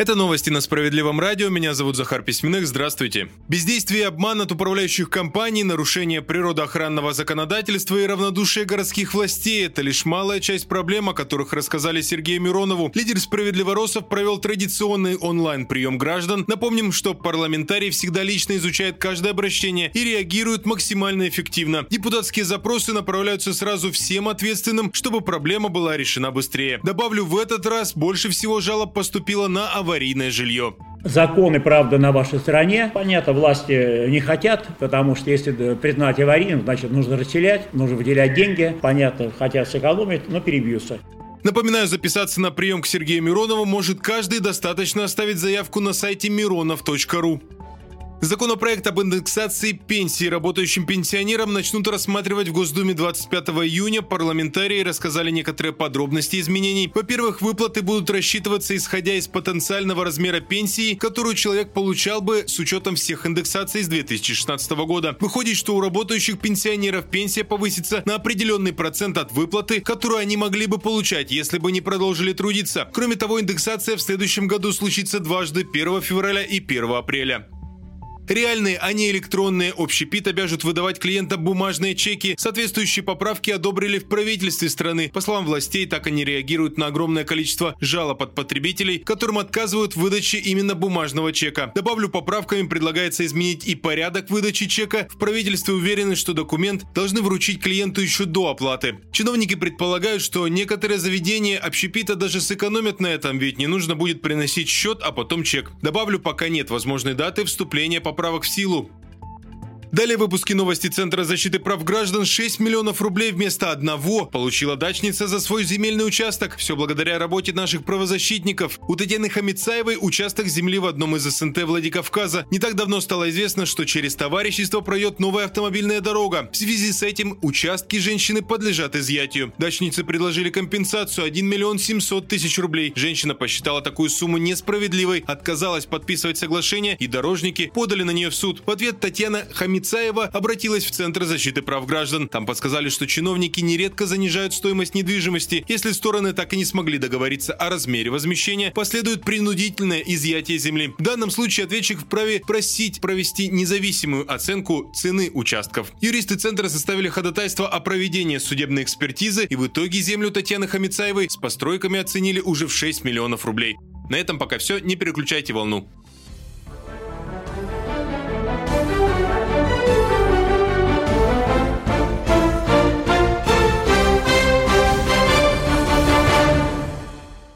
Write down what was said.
Это новости на Справедливом радио. Меня зовут Захар Письменных. Здравствуйте. Бездействие и обман от управляющих компаний, нарушение природоохранного законодательства и равнодушие городских властей – это лишь малая часть проблем, о которых рассказали Сергею Миронову. Лидер Справедливоросов провел традиционный онлайн-прием граждан. Напомним, что парламентарий всегда лично изучает каждое обращение и реагирует максимально эффективно. Депутатские запросы направляются сразу всем ответственным, чтобы проблема была решена быстрее. Добавлю, в этот раз больше всего жалоб поступило на аварийное жилье. Законы, правда, на вашей стороне. Понятно, власти не хотят, потому что если признать аварийным, значит, нужно расселять, нужно выделять деньги. Понятно, хотят сэкономить, но перебьются. Напоминаю, записаться на прием к Сергею Миронову может каждый, достаточно оставить заявку на сайте mironov.ru. Законопроект об индексации пенсий работающим пенсионерам начнут рассматривать в Госдуме 25 июня. Парламентарии рассказали некоторые подробности изменений. Во-первых, выплаты будут рассчитываться исходя из потенциального размера пенсии, которую человек получал бы с учетом всех индексаций с 2016 года. Выходит, что у работающих пенсионеров пенсия повысится на определенный процент от выплаты, которую они могли бы получать, если бы не продолжили трудиться. Кроме того, индексация в следующем году случится дважды, 1 февраля и 1 апреля. Реальные, а не электронные, общепит обяжут выдавать клиентам бумажные чеки. Соответствующие поправки одобрили в правительстве страны. По словам властей, так они реагируют на огромное количество жалоб от потребителей, которым отказывают в выдаче именно бумажного чека. Добавлю, поправками предлагается изменить и порядок выдачи чека. В правительстве уверены, что документ должны вручить клиенту еще до оплаты. Чиновники предполагают, что некоторые заведения общепита даже сэкономят на этом, ведь не нужно будет приносить счет, а потом чек. Добавлю, пока нет возможной даты вступления поправок в силу. Далее в выпуске новости Центра защиты прав граждан. 6 миллионов рублей вместо одного получила дачница за свой земельный участок. Все благодаря работе наших правозащитников. У Татьяны Хамицаевой участок земли в одном из СНТ Владикавказа. Не так давно стало известно, что через товарищество пройдет новая автомобильная дорога. В связи с этим участки женщины подлежат изъятию. Дачнице предложили компенсацию 1 миллион 700 тысяч рублей. Женщина посчитала такую сумму несправедливой, отказалась подписывать соглашение, и дорожники подали на нее в суд. В ответ Татьяна Хамицаева обратилась в Центр защиты прав граждан. Там подсказали, что чиновники нередко занижают стоимость недвижимости. Если стороны так и не смогли договориться о размере возмещения, последует принудительное изъятие земли. В данном случае ответчик вправе просить провести независимую оценку цены участков. Юристы Центра составили ходатайство о проведении судебной экспертизы, и в итоге землю Татьяны Хамицаевой с постройками оценили уже в 6 миллионов рублей. На этом пока все, не переключайте волну.